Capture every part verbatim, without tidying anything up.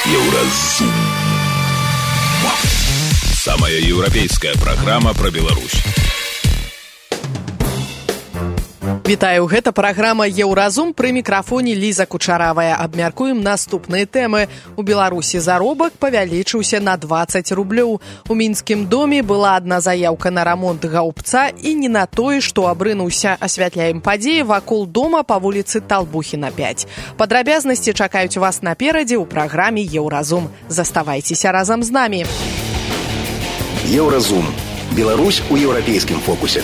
Еўразум. Самая еўрапейская праграма пра Беларусь. Вітаю, гэта праграма «Еўразум», пры мікрафоне Ліза Кучаравая. Абмяркуем наступныя тэмы. У Беларусі заробак павялічыўся на дваццаць рублёў. У мінскім доме была адна заяўка на рамонт гаўбца і не на тое, што абрынуўся. Асвятляем падзеі вакол дома па вуліцы Талбухіна пяць. Падрабязнасці чакаюць вас наперадзе ў праграме «Еўразум». Заставайцеся разам з намі. Еўразум. Беларусь у еўрапейскім фокусе.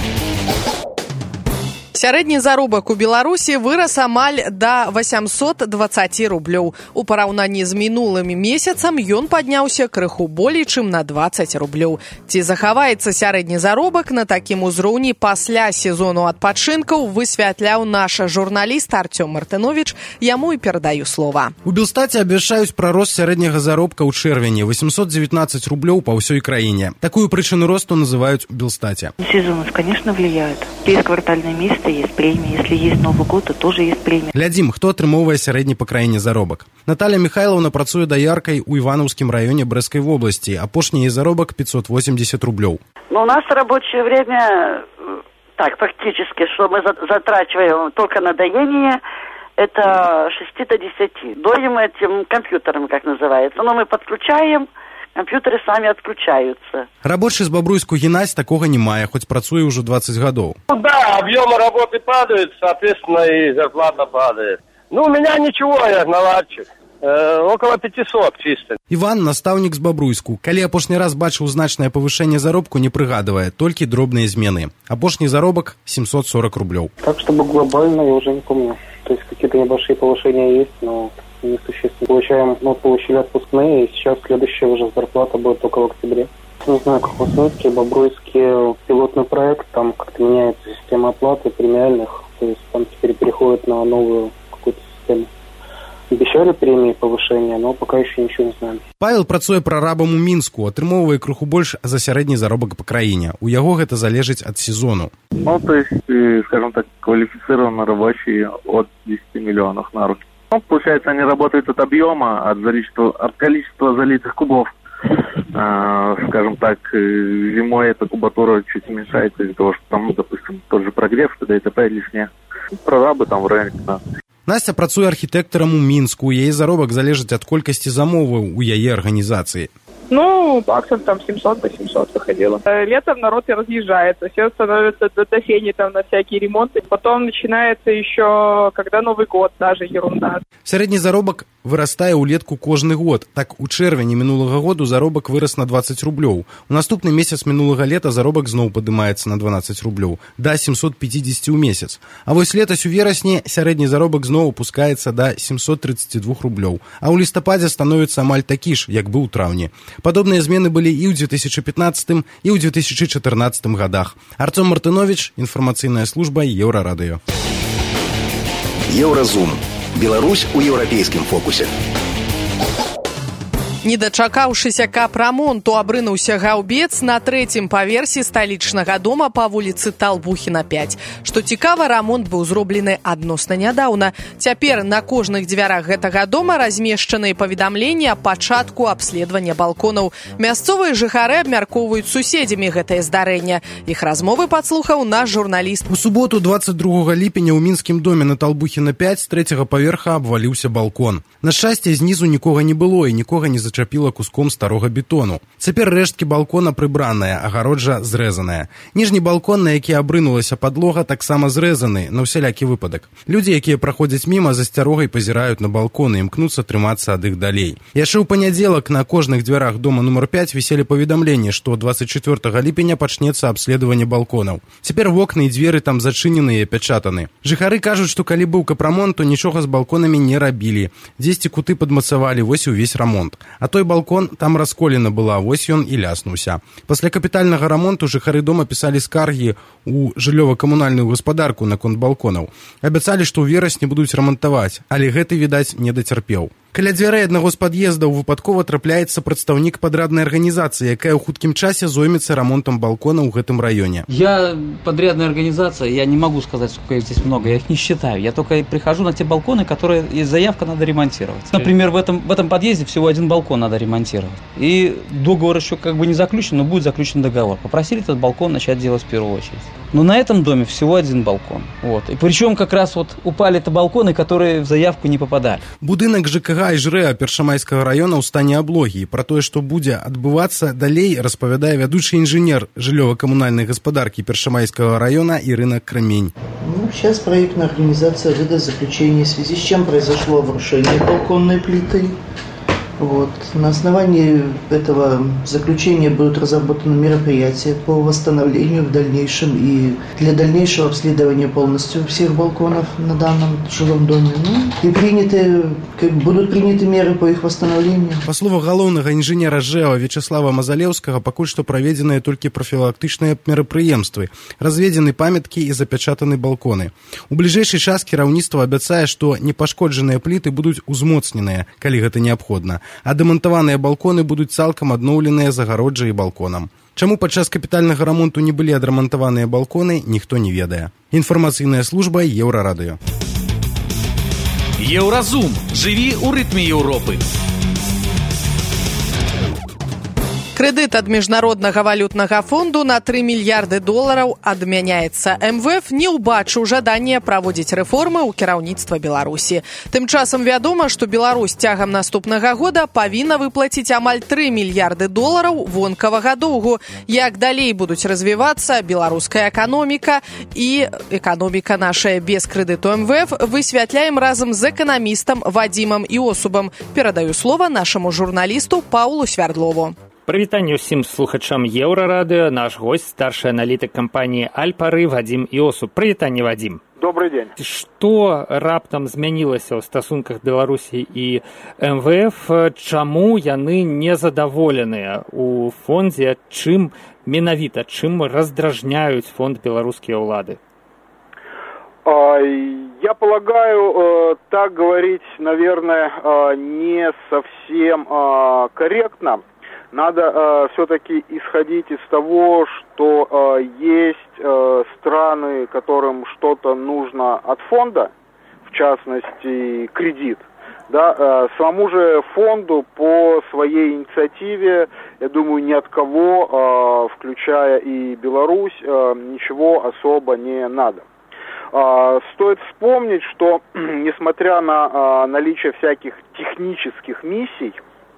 Сярэдні заробак у Беларусі вырас амаль да васямсот дваццаць рублёў. У параўнанні з мінулым месяцам ён падняўся крыху болей, чым на дваццаць рублёў. Ці захаваецца сярэдні заробак на такім узроўні пасля сезону адпачынкаў, высвятляў наш журналіст Артём Мартынович. Яму і перадаю слова. У Белстаце абвяшчаюць пра рост сярэдняга заробка ў чэрвені восемьсот девятнадцать рублёў па ўсёй краіне. Такую прычыну росту называюць у Белстате. Сезон, конечно, влияет. Есть квартальные месяцы, есть премии. Если есть Новый год, то тоже есть премия. Глядзім, хто атрымоўвае сярэдні па краіне заробак. Наталья Михайловна працуе даяркай у Іванаўскім раёне Брэсцкай вобласці. Апошні яе заробак пятьсот восемьдесят рублёў. Ну, у нас рабочее время, так, фактически, что мы затрачиваем только на доение, это с шести до десяти. Доим этим компьютером, как называется. Но мы подключаем, компьютеры сами отключаются. Рабочий з Бобруйску Геннадзь такого не мае, хоть працуе уже двадцать годов. Ну да, объемы работы падают, соответственно, и зарплата падает. Ну, у меня ничего, я наладчик. Э, около пятисот чисто. Иван, наставник з Бобруйску. Калі апошні раз бачыў значнае павышэнне заробку, не прыгадывае, толькі дробныя змены. Апошні заробак семьсот сорок рублёў. Так, чтобы глобально, я уже не помню. То есть какие-то небольшие повышения есть, но не существенно. Получаем, ну, получили отпускные, и сейчас следующая уже зарплата будет только в октябре. Не знаю, как в Смольске, Бобруйске пилотный проект, там как-то меняется система оплаты премиальных, то есть там теперь переходит на новую какую-то систему. Обещали премии повышения, но пока еще ничего не знаем. Павел працуе прарабам у Мінску, атрымоўвае крыху больш за сярэдні заробак по краіне. У яго гэта залежыць от сезону. Ну, то есть, скажем так, квалифицированно рабочие от десяти миллионов на руки. Ну, получается, они работают от объема, от, заличества, от количества залитых кубов. А, скажем так, зимой эта кубатура чуть уменьшается из-за того, что там, ну, допустим, тот же прогрев, т.д. и т.п. лишнее. Прорабы там в районе пятнадцати. Настя працуе архітэктарам у Мінску. Яе заробак залежыць ад колькасці замоваў у яе арганізацыі. Ну, баксов там семьсот-восемьсот выходило. Летом народ и разъезжается, все становятся до осени там на всякие ремонты. Потом начинается еще, когда Новый год, даже ерунда. Сярэдні заробак вырастае ўлетку кожны год. Так, у чэрвені мінулага году заробак вырас на двадцать рублёў. У наступны месяц мінулага лета заробак зноў падымаецца на дванадцать рублёў, да семьсот пятьдесят у месяц. А вось летась у верасні сярэдні заробак зноў опускаецца да семьсот тридцать два рублёў. А ў лістападзе становіцца амаль такі ж, як быў у траўні. Падобныя змены былі і ў две тысячи пятнадцатым, і ў две тысячи чатырнаццатым годах. Артём Мартынович, інфармацыйная служба Еўрарадыё. Еўразум. Беларусь у еўрапейскім фокусе. Не дачакаўшыся капрамонту, абрынуўся гаўбец на трэцім паверсе сталічнага дома па вуліцы Талбухіна пяць. Што цікава, рамонт быў зроблены адносна нядаўна. Цяпер на кожных дзвярах гэтага дома размешчаныя паведамленні аб пачатку абследавання балконаў. Мясцовыя жыхары абмяркоўваюць суседзямі гэтае здарэнне. Іх размовы падслухаў наш журналіст. У суботу двадцать другога ліпеня ў мінскім доме на Талбухіна пяць з трэцяга паверха абваліўся балкон. На шчасце, знізу нікога не было і нікога не зачапіла куском старога бетону. Цяпер рэшткі балкона прыбраныя, агароджа зрэзаная. Ніжні балкон, на які абрынулася падлога, таксама зрэзаны на ўсялякі выпадак. Людзі, якія праходзяць міма, з асцярогай пазіраюць на балконы і імкнуцца трымацца ад іх далей. Яшчэ ў панядзелак на кожных дзвярах дома нумар пяць віселі паведамленні, што двадцать четвёртага ліпеня пачнецца абследаванне балконаў. Цяпер вокны і дзверы там зачынены і апячатаны. Жыхары кажуць, што калі быў капрамонт, то нічога з балконамі не рабілі. Дзесьці куты падмацавалі, вось і ўвесь рамонт. А той балкон там расколена была, вось ён і ляснуўся. Пасля капітальнага рамонту жыхары дома пісалі скаргі ў жыллёва-камунальную гаспадарку наконт балконаў. Абяцалі, што ў верасні будуць рамантаваць, але гэты, відаць, не дацярпеў. Каля дзвярэй аднаго з пад'ездаў выпадкова трапляецца прадстаўнік падраднай арганізацыі, якая ў хуткім часе зоймецца рамонтам балкона ў гэтым раёне. Я подрядная организация, я не могу сказать, сколько их здесь много, я их не считаю. Я только прихожу на те балконы, которые есть заявка, надо ремонтировать. Например, в этом, в этом подъезде всего один балкон надо ремонтировать. И договор еще как бы не заключен, но будет заключен договор. Попросили этот балкон начать делать в первую очередь. Но на этом доме всего один балкон. Вот. И причем как раз вот упали-то балконы, которые в заявку не попадали. Будынак ЖКХ і ЖРЭА Першамайскага района ў стане аблогі. Пра тое, што будзе адбывацца далей, распавядае вядучы інжынер жыллёва-камунальнай гаспадаркі Першамайскага района Ирина Кремень. Ну, сейчас проектная организация выдаст заключение, в связи с чем произошло обрушение балконной плиты. Вот. На основании этого заключения будут разработаны мероприятия по восстановлению в дальнейшем и для дальнейшего обследования полностью всех балконов на данном жилом доме. Ну, и приняты, как, будут приняты меры по их восстановлению. Па словах галоўнага інжынера ЖЭА Вячеслава Мазалеўскага, пакуль што праведзеныя толькі прафілактычныя мерапрыемствы, разведзены памяткі і запячатаны балконы. У бліжэйшы час кіраўніцтва абяцае, што непашкоджаныя пліты будуць узмоцненыя, калі гэта неабходна. А дэмантаваныя балконы будуць цалкам адноўленыя загароджай і балконам. Чаму падчас капітальнага рамонту не былі адрамантаваныя балконы, ніхто не ведае. Інфармацыйная служба Еўрарадыё. Еўразум. Жыві ў рытме Еўропы. Крэдыт ад міжнароднага валютнага фонду на тры мільярды долараў адмяняецца. эм вэ эф не ўбачыў жадання праводзіць рэформы ў кіраўніцтва Беларусі. Тым часам вядома, што Беларусь цягам наступнага года павінна выплаціць амаль тры мільярды долараў вонкавага доўгу. Як далей будуць развівацца беларуская эканоміка і эканоміка нашая без крэдыту эм вэ эф, высвятляем разам з эканамістам Вадзімам Іосубам. Перадаю слова нашаму журналісту Паўлу Свярдлову. Прывітанне ўсім слухачам Еўрарадыё. Наш госць, старшы аналітык кампаніі Альпары Вадзім Іосуб. Прывітанне, Вадзім. Добрый дзень. Што раптам змянілася ў стасунках Беларусі і эм вэ эф? Чаму яны незадаволеныя ў фондзе? Чым менавіта, чым раздражняюць фонд беларускія ўлады? Я полагаю, так говорить, наверное, не совсем корректно. Надо э, все-таки исходить из того, что э, есть э, страны, которым что-то нужно от фонда, в частности кредит. Да, э, самому же фонду по своей инициативе, я думаю, ни от кого, э, включая и Беларусь, э, ничего особо не надо. Э, стоит вспомнить, что несмотря на э, наличие всяких технических миссий,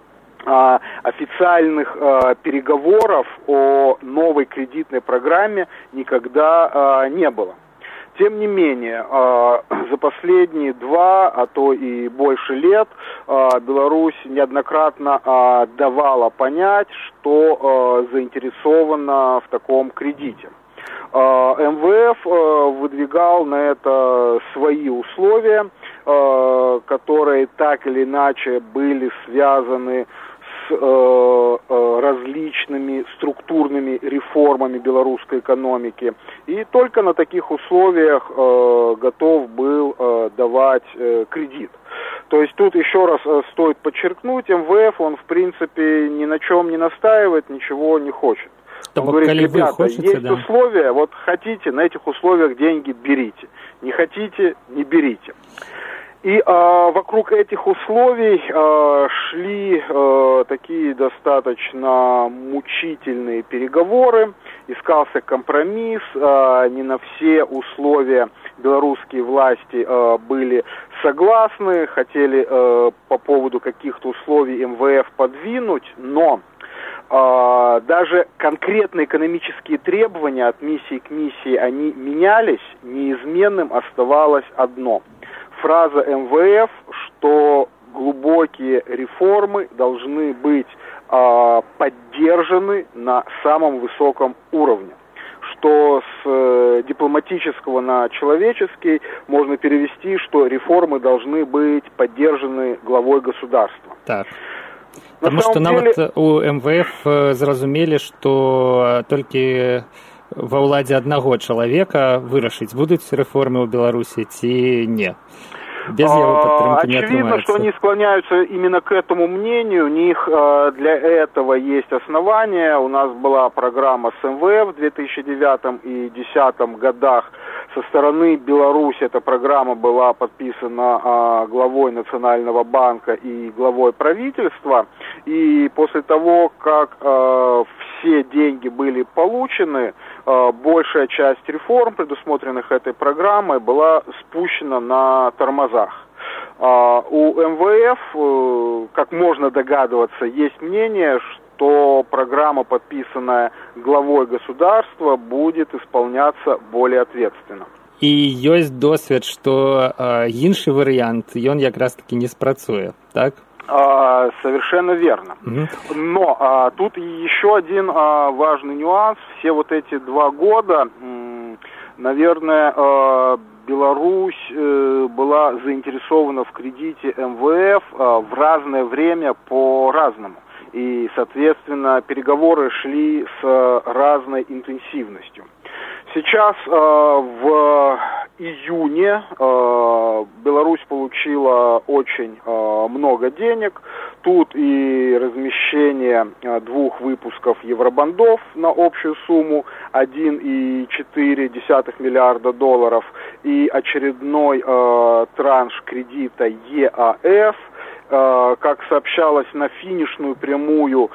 официальных э, переговоров о новой кредитной программе никогда э, не было. Тем не менее, э, за последние два, а то и больше лет э, Беларусь неоднократно э, давала понять, что э, заинтересована в таком кредите. Э, эм вэ эф э, выдвигал на это свои условия, э, которые так или иначе были связаны с э, э, различными структурными реформами белорусской экономики, и только на таких условиях э, готов был э, давать э, кредит. То есть тут еще раз э, стоит подчеркнуть, эм вэ эф, он в принципе ни на чем не настаивает, ничего не хочет. Он говорит, ребята, хочется, есть да. условия, вот хотите, на этих условиях деньги берите, не хотите, не берите. И э, вокруг этих условий э, шли э, такие достаточно мучительные переговоры, искался компромисс, э, не на все условия белорусские власти э, были согласны, хотели э, по поводу каких-то условий эм вэ эф подвинуть, но э, даже конкретные экономические требования от миссии к миссии, они менялись, неизменным оставалось одно – фраза эм вэ эф, что глубокие реформы должны быть э, поддержаны на самом высоком уровне. Что с э, дипломатического на человеческий можно перевести, что реформы должны быть поддержаны главой государства. Так. Потому что нават деле... у эм вэ эф зразумелі, што толькі ва ўладзе аднаго чалавека вырашыць, будуць рэформы ў Беларусі ці не. Без его поддержки не Очевидно, что они склоняются именно к этому мнению. У них для этого есть основания. У нас была программа с эм вэ эф в две тысячи девятом и две тысячи десятом годах. Со стороны Беларуси эта программа была подписана главой Национального банка и главой правительства. И после того, как все деньги были получены, большая часть реформ, предусмотренных этой программой, была спущена на тормозах. У эм вэ эф, как можно догадываться, есть мнение, что программа, подписанная главой государства, будет исполняться более ответственно. І ёсць досвед, што э, іншы варыянт, ён якраз таки не спрацуе, так? А, совершенно верно. Mm-hmm. Но а, тут еще один а, важный нюанс. Все вот эти два года, м, наверное, а, Беларусь э, была заинтересована в кредите эм вэ эф а, в разное время по-разному. И, соответственно, переговоры шли с разной интенсивностью. Сейчас э, в июне э, Беларусь получила очень э, много денег. Тут и размещение э, двух выпусков евробондов на общую сумму один целых четыре десятых миллиарда долларов и очередной э, транш кредита е а эс. Как сообщалось, на финишную прямую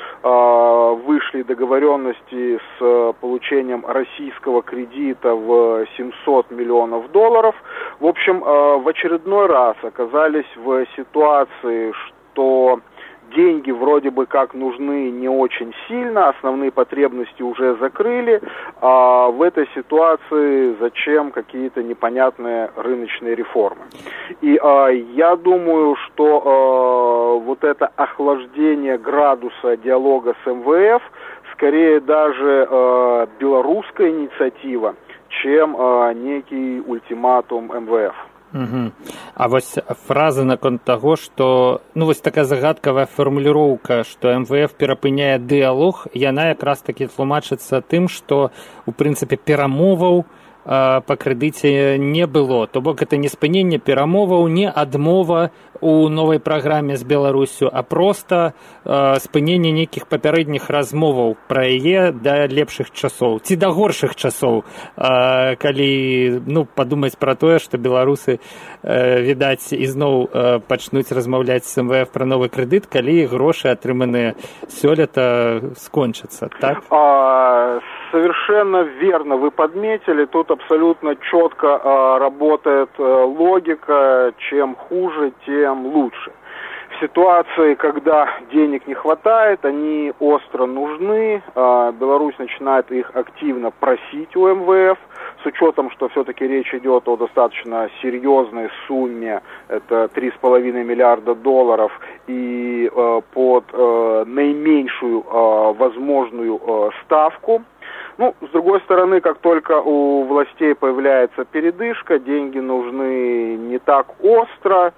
вышли договоренности с получением российского кредита в семьсот миллионов долларов. В общем, в очередной раз оказались в ситуации, что деньги вроде бы как нужны не очень сильно, основные потребности уже закрыли, а в этой ситуации зачем какие-то непонятные рыночные реформы. И а, я думаю, что а, вот это охлаждение градуса диалога с эм вэ эф скорее даже а, белорусская инициатива, чем а, некий ультиматум эм вэ эф. Угу. А вось фраза наконт таго, што ну вось такая загадкавая фармуліроўка, што эм вэ эф перапыняе дыялог, яна якраз такі тлумачыцца тым, што у прынцыпе перамоваў э, па крэдыце не было. То бок гэта не спыненне перамоваў, не адмова у новай праграме з Беларусю, а проста э, спыненне нейкіх папярэдніх размоваў пра яе да лепшых часоў ці да горшых часоў, э, калі ну падумаць пра тое, што беларусы э, відаць ізноў э, пачнуць размаўляць з эм вэ эф пра новы крэдыт, калі грошы атрыманыя сёлета скончацца, так? А, совершенно верно вы подметили, тут абсолютно четко а, работает а, логика, чем хуже, тем лучше. В ситуации, когда денег не хватает, они остро нужны, а, Беларусь начинает их активно просить у эм вэ эф, с учетом, что все-таки речь идет о достаточно серьезной сумме, это три с половиной миллиарда долларов, и э, под э, наименьшую э, возможную э, ставку. Ну, с другой стороны, как только у властей появляется передышка, деньги нужны не так остро,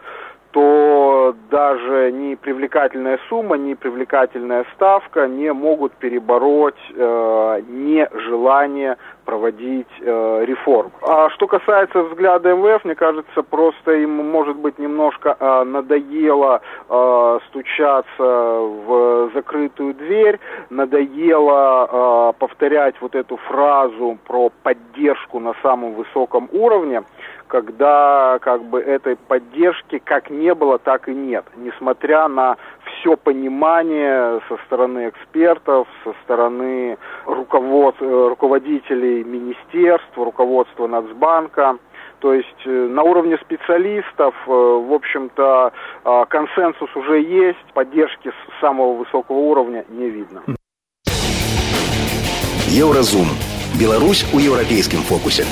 то даже ни привлекательная сумма, ни привлекательная ставка не могут перебороть э, нежелание проводить э, реформ. А что касается взгляда эм вэ эф, мне кажется, просто им, может быть, немножко э, надоело э, стучаться в закрытую дверь, надоело э, повторять вот эту фразу про поддержку на самом высоком уровне, когда как бы этой поддержки как не было, так и нет, несмотря на все понимание со стороны экспертов, со стороны руковод... руководителей министерств, руководства Нацбанка. То есть на уровне специалистов, в общем-то, консенсус уже есть, поддержки с самого высокого уровня не видно. Еўразум. Беларусь у еўрапейскім фокусе.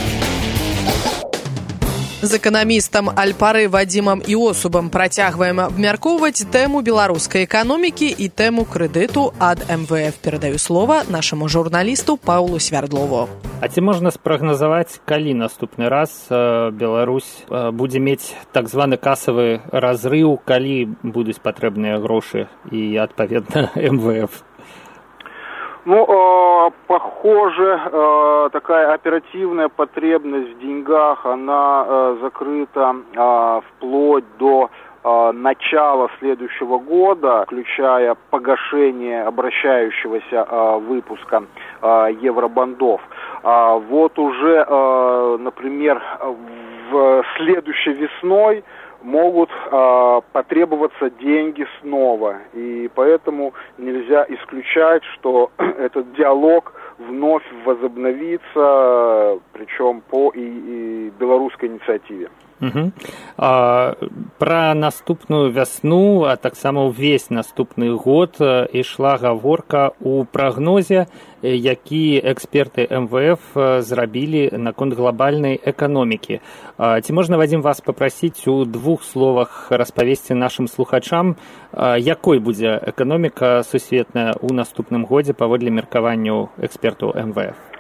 З эканамістам Альпары Вадзімам Іосубам працягваем абмяркоўваць тэму беларускай эканомікі і тэму крэдыту ад эм вэ эф. Перадаю слова нашаму журналісту Паўлу Свярдлову. А ці можна спрагназаваць, калі наступны раз э, Беларусь э, будзе мець так званы касавы разрыў, калі будуць патрэбныя грошы і, адпаведна, эм вэ эф? Ну, э, похоже, э, такая оперативная потребность в деньгах, она э, закрыта э, вплоть до э, начала следующего года, включая погашение обращающегося э, выпуска э, евробондов. А вот уже, э, например, в следующей весной могут э, потребоваться деньги снова, и поэтому нельзя исключать, что этот диалог вновь возобновится, причем по и, и белорусской инициативе. Угу. А, пра наступную вясну, а таксама ўвесь наступны год ішла гаворка ў прагнозе, які эксперты эм вэ эф зрабілі наконт глобальнай эканомікі. А, ці можна, Вадзім, вас папрасіць у двух словах распавесці нашым слухачам, а, якой будзе эканоміка сусветная ў наступным годзе паводле меркаванняў экспертаў эм вэ эф?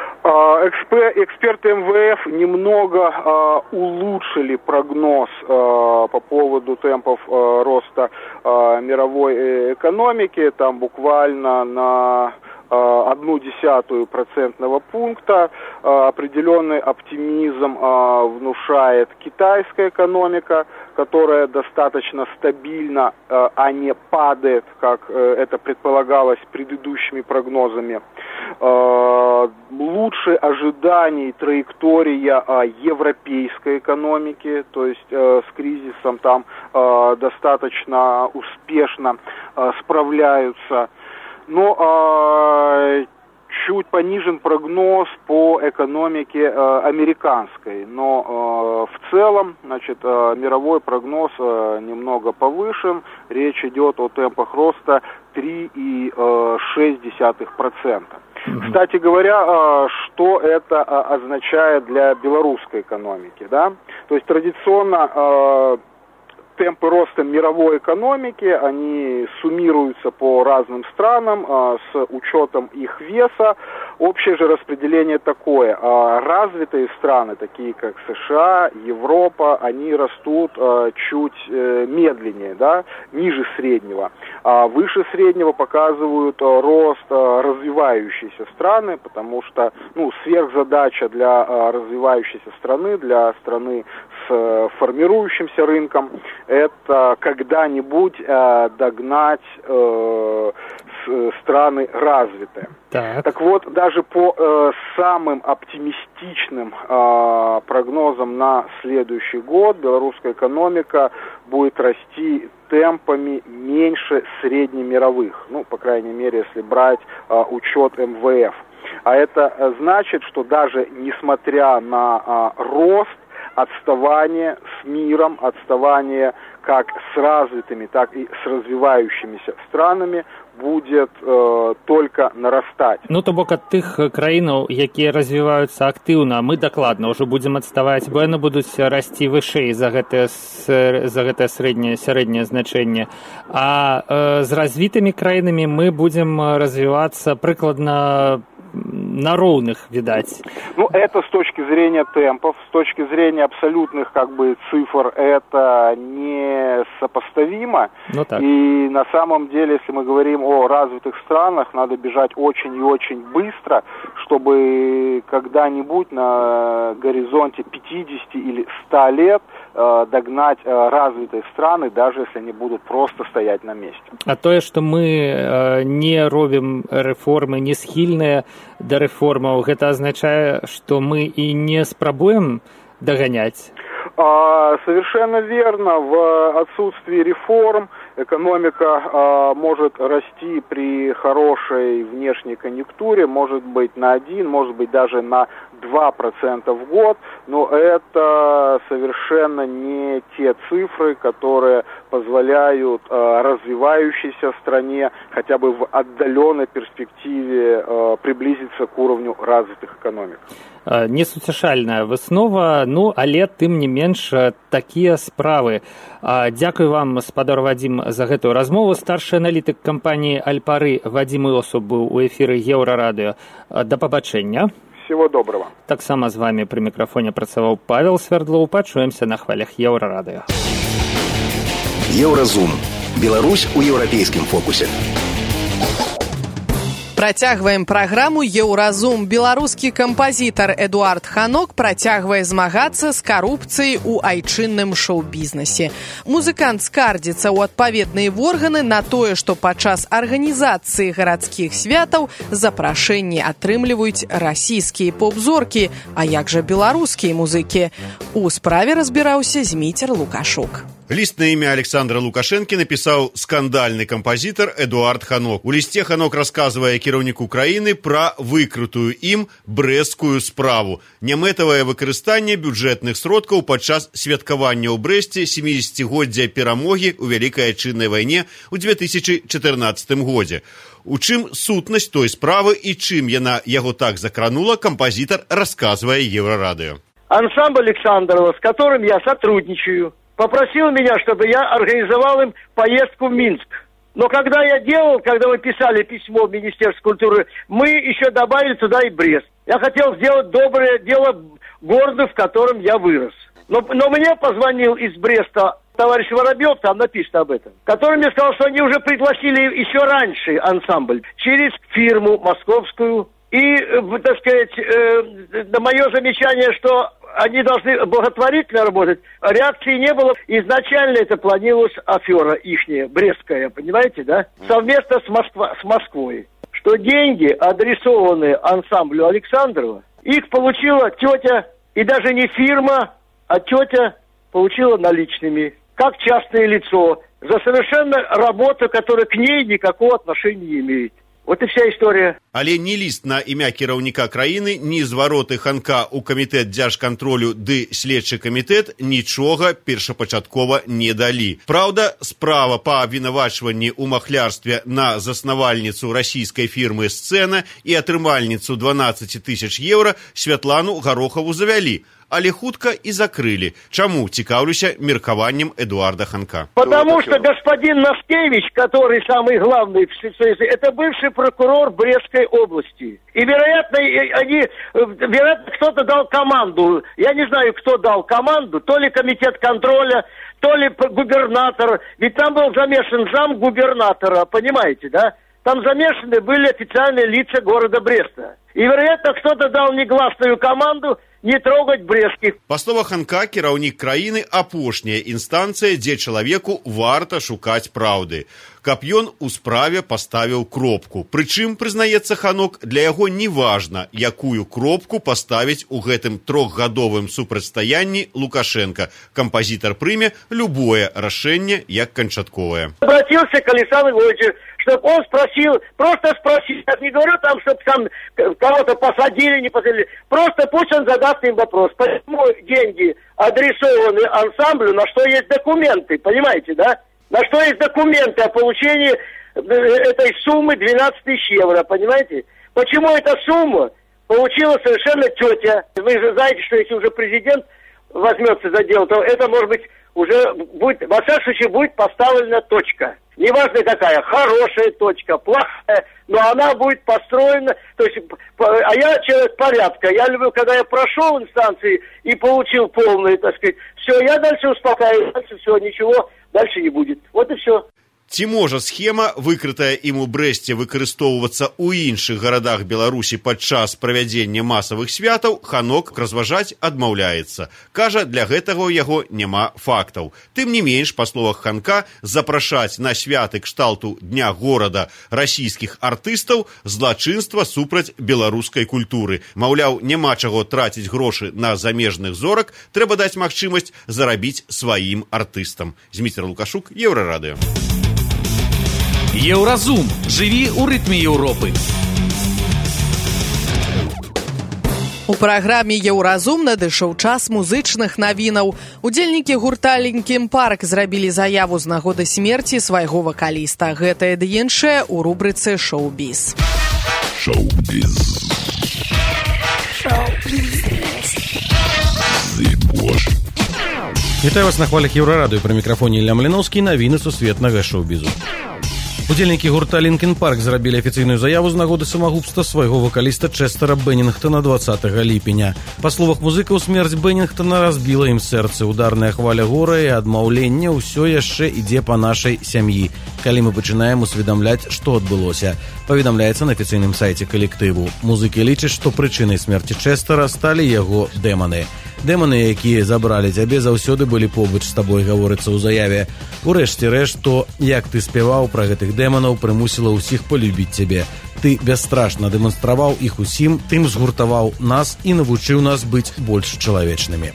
Эксперты эм вэ эф немного э, улучшили прогноз э, по поводу темпов э, роста э, мировой экономики, там буквально на э, одну десятую процентного пункта. Э, определенный оптимизм э, внушает китайская экономика, которая достаточно стабильна, э, а не падает, как э, это предполагалось предыдущими прогнозами. Э, лучше ожиданий траектория э, европейской экономики, то есть э, с кризисом там э, достаточно успешно э, справляются. Но э, чуть понижен прогноз по экономике э, американской, но э, в целом, значит, э, мировой прогноз э, немного повышен. Речь идет о темпах роста три целых шесть десятых процента. Кстати говоря, э, что это э, означает для белорусской экономики, да? То есть традиционно э, темпы роста мировой экономики, они суммируются по разным странам э, с учетом их веса. Общее же распределение такое. Э, развитые страны, такие как США, Европа, они растут э, чуть э, медленнее, да, ниже среднего. А выше среднего показывают э, рост э, развивающиеся страны, потому что, ну, сверхзадача для э, развивающейся страны, для страны с э, формирующимся рынком, это когда-нибудь э, догнать э, с, страны развитые. Так, так вот, даже по э, самым оптимистичным э, прогнозам на следующий год белорусская экономика будет расти темпами меньше среднемировых, ну, по крайней мере, если брать э, учет эм вэ эф. А это э, значит, что даже несмотря на э, рост, отставание с миром, отставание как с развитыми, так и с развивающимися странами будет э, только нарастать. Ну, то бок ад тых краінаў, якія развіваюцца актыўна, мы дакладна ўжо будзем адставаць, бо яны будуць расці вышэй за гэтае, за гэтае срэдняе, сярэдняе значэнне. А э, з развітымі краінамі мы будзем развівацца прыкладна на ровных, видать. Ну, это с точки зрения темпов, с точки зрения абсолютных, как бы, цифр, это не сопоставимо. Ну, так. И на самом деле, если мы говорим о развитых странах, надо бежать очень и очень быстро, чтобы когда-нибудь на горизонте пятьдесят или сто лет э, догнать э, развитые страны, даже если они будут просто стоять на месте. А то, что мы э, не робим реформы, не схильные до реформаў, гэта азначае, што мы і не спрабуем дагоняць? А, совершенно верно. В отсутствии реформ экономика а, может расти при хорошей внешней конъюнктуре, может быть на один, может быть даже на два процента в год, но это совершенно не те цифры, которые позволяют э, развивающейся стране хотя бы в отдаленной перспективе э, приблизиться к уровню развитых экономик. Несуцяшальная выснова, ну, але тым не менш такія справы. Дзякую вам, спадар Вадзім, за гэтую размову. Старшы аналітык кампаніі Альпары Вадзім Іосуп быў у эфіры Еўрарадыё. Да пабачэння. Всего доброго. Таксама з вами пры мікрафоне працаваў Павел Свердлоў. Пачуемся на хвалях Еўрарадыё. Еўразум. Беларусь у еўрапейскім фокусе. Працягваем праграму «Еўразум». Беларускі кампазітар Эдуард Ханок працягвае змагацца з карупцыяй у айчынным шоу-бізнесе. Музыкант скардзіцца ў адпаведныя органы на тое, што падчас арганізацыі гарадскіх святаў запрашэнні атрымліваюць расійскія поп-зоркі, а як жа беларускія музыкі. У справе разбіраўся Зміцер Лукашук. Ліст на імя Александра Лукашэнкі напісаў скандальны кампазітар Эдуард Ханок. У лісце Ханок расказвае кіраўніку краіны пра выкрытую ім брэсцкую справу. Нямэтавае выкарыстанне бюджэтных сродкаў падчас святкавання ў Брэсце сямідзесяцігоддзя перамогі ў Вялікай айчыннай вайне ў две тысячы чатырнаццатым годзе. У чым сутнасць той справы і чым яна яго так закранула, кампазітар расказвае Еврорадио. Ансамбль Александрова, с которым я сотрудничаю, попросил меня, чтобы я организовал им поездку в Минск. Но когда я делал, когда мы писали письмо в Министерство культуры, мы еще добавили туда и Брест. Я хотел сделать доброе дело городу, в котором я вырос. Но, но мне позвонил из Бреста товарищ Воробьев, там написано об этом, который мне сказал, что они уже пригласили еще раньше ансамбль через фирму московскую. И, так сказать, э, на мое замечание, что они должны благотворительно работать, реакции не было. Изначально это планировалась афера ихняя, брестская, понимаете, да? Совместно с, Москва, с Москвой. Что деньги, адресованные ансамблю Александрова, их получила тетя, и даже не фирма, а тетя получила наличными, как частное лицо, за совершенно работу, которая к ней никакого отношения не имеет. Вот и вся история. Але ні ліст на імя кіраўніка краіны, ні звароты Ханка ў камітэт дзяржкантролю ды следчы камітэт нічога першапачаткова не далі. Праўда, справа па абвінавачванні ў махлярстве на заснавальніцу расійскай фірмы «Сцэна» і атрымальніцу дванаццаць тысяч еўра Святлану Гарохаву завялі, але хутка и закрыли. Чаму, цікаўлюся меркаваннем Эдуарда Ханка? Потому что господин Наскевич, который самый главный в спецсоюзе, это бывший прокурор Брестской области. И, вероятно, они, вероятно, кто-то дал команду. Я не знаю, кто дал команду. То ли комитет контроля, то ли губернатор. Ведь там был замешан зам губернатора, понимаете, да? Там замешаны были официальные лица города Бреста. И, вероятно, кто-то дал негласную команду не трогать брестских. Па словах Ханка, кіраўнік краіны апошняя інстанцыя, дзе чалавеку варта шукаць праўды. Каб ён у справе паставіў кропку. Прычым, прызнаецца Ханок, для яго не важна, якую кропку паставіць у гэтым трохгадовым супрацьстаянні Лукашенко. Кампазітар прыме любое рашэнне як канчатковае. Обратился к Александру Ильичу, чтобы он спросил, просто спросил, я не говорю там, чтобы там кого-то посадили, не посадили, просто пусть он задаст им вопрос, почему деньги адресованы ансамблю, на что есть документы, понимаете, да? На что есть документы о получении этой суммы двенадцать тысяч евро, понимаете? Почему эта сумма получила совершенно тетя? Вы же знаете, что если уже президент возьмется за дело, то это, может быть, уже будет, во всяком случае, будет поставлена точка. Неважно какая, хорошая точка, плохая, но она будет построена, то есть, а я человек порядка, я люблю, когда я прошел инстанции и получил полное, так сказать, все, я дальше успокаиваюсь, дальше все, ничего дальше не будет. Вот и все. Ці можа схема, выкрытая ім у Брэсце, выкарыстоўвацца ў іншых гарадах Беларусі падчас правядзення масавых святаў, Ханок разважаць адмаўляецца. Кажа, для гэтага ў яго няма фактаў. Тым не менш, па словах Ханка, запрашаць на святы кшталту Дня горада расійскіх артыстаў злачынства супраць беларускай культуры. Маўляў, няма чаго траціць грошы на замежных зорак, трэба даць магчымасць зарабіць сваім артыстам. Зміцер Лукашук, Еўрарадыё. Еўразум. Жыві ў рытме Еўропы. У праграме «Еўразум» надышоў час музычных навінаў. Удзельнікі гурта «Лінкін Парк» зрабілі заяву з нагоды смерці свайго вакаліста. Гэтае ды іншае ў рубрыцы «Шоу-біз». Шоу-біз. Шоу-біз. Вітаю вас на хвалях Еўрарадыё. Пры мікрафоне Ілля Маліноўскі, навіны сусветнага шоу-бізу. Удзельнікі гурта Лінкін Парк зрабілі афіцыйную заяву з нагоды самагубства свайго вакаліста Чэстара Беннінгтона дваццатага ліпеня. Па словах музыкаў, смерць Беннінгтона разбіла ім сэрцы. Ударная хваля гора і адмаўлення ўсё яшчэ ідзе па нашай сям'і, калі мы пачынаем усведамляць, што адбылося. Паведамляецца на афіцыйным сайце калектыву. Музыкі лічаць, што прычынай смерці Чэстара сталі яго дэманы. Дэманы, якія забралі цябе, заўсёды былі побач з табой, гаворыцца ў заяве. Урэшце рэшт, то, як ты спяваў пра гэтых дэманаў, прымусіла ўсіх полюбіць цябе. Ты бясстрашна дэманстраваў іх усім, тым згуртаваў нас і навучыў нас быць больш чалавечнымі.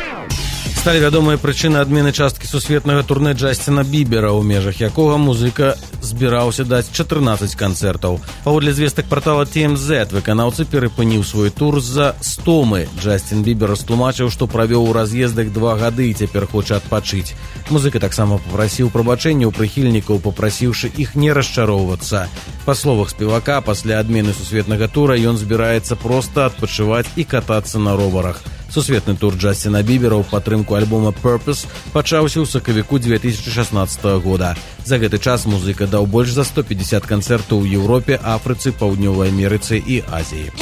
Сталі вядомыя прычыны адмены часткі сусветнага турне Джасціна Бібера, у межах якога музыка збіраўся даць чатырнаццаць канцэртаў. Паводле звестак партала Ти Эм Зет, выканаўца перапыніў свой тур з-за стомы. Джасцін Бібер растлумачыў, што правёў у раз'ездах два гады і цяпер хоча адпачыць. Музыка таксама папрасіў прабачэння ў прыхільнікаў, папрасіўшы іх не расчароўвацца. Па словах спевака, пасля адмены сусветнага тура ён збіраецца проста адпачываць і катацца на роварах. Сусветны тур Джасціна Бібера ў падтрымку альбома Purpose пачаўся ў сакавіку две тысячы шаснаццатага года. За гэты час музыка даў больш за сто пятьдесят канцэртаў у Еўропе, Афрыцы, Паўднёвай Амерыцы і Азіі.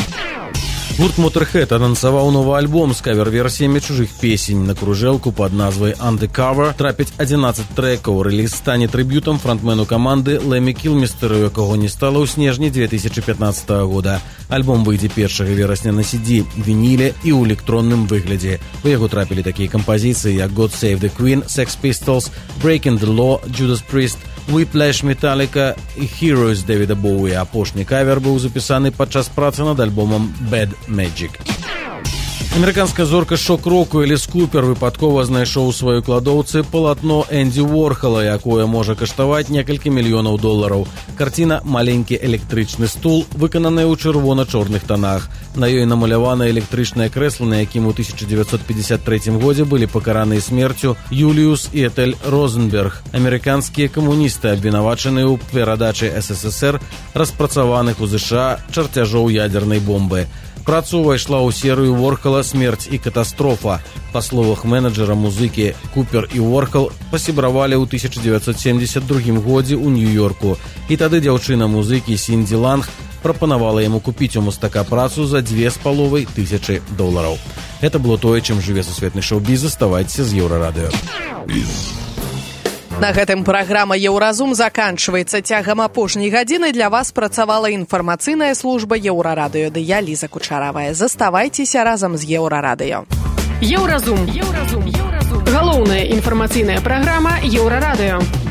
Гурт Motorhead анансаваў новы альбом з кавер-версіямі чужых песень. На кружэлку пад назвай Undercover трапяць адзінаццаць трэкаў. Рэліз стане трыб'ютам фронтмену каманды Лэмі Кілмістэру, якога не стала ў снежні две тысячы пятнаццатага года. Альбом выйдзе першага верасня на Си Ди, вініле і ў электронным выглядзе. У яго трапілі такія кампазіцыі, як God Save the Queen, Sex Pistols, Breaking the Law, Judas Priest, Whiplash, Metallica і Heroes Дэвіда Боуі. Апошні кавер быў запісаны падчас працы над альбомам Bad Magic. Амерыканская зорка шок-року Эліс Купер выпадкова знайшоў у сваёй кладоўцы палатно Энді Уорхала, якое можа каштаваць некалькі мільёнаў долараў. Карціна «Маленькі электрычны стул» выкананая ў чырвона-чорных танах. На ёй намалявана электрычнае крэсла, на якім у тысяча дзевяцьсот пятьдесят трэцім годзе былі пакараныя смерцю Юліус і Этель Розенберг, амерыканскія камуністы, абвінавачаныя ў перадачы Эс Эс Эс Эр распрацаваных у ЗША чарцяжоў ядзернай бомбы. Праца ўвайшла ў серыю Уорхала «Смерць і катастрофа». Па словах менеджера музыкі, Купер і Уорхал пасябравалі ў тысяча дзевяцьсот семьдесят другім годзе ў Нью-Йорку. І тады дзяўчына музыкі Сінді Ланг прапанавала яму купіць у мастака працу за дзве з паловай тысячы долараў. Гэта было тое, чым жыве сусветны шоу-біз. Заставайцеся з Еўрарадыё. На гэтым праграма «Еўразум» заканчваецца. Цягам апошняй гадзіны для вас працавала інфармацыйная служба Еўрарадыё. Ды я, Ліза Кучаравая. Заставайцеся разам з Еўрарадыё. Еўразум. Еўразум. Еўразум. Галоўная інфармацыйная праграма Еўрарадыё.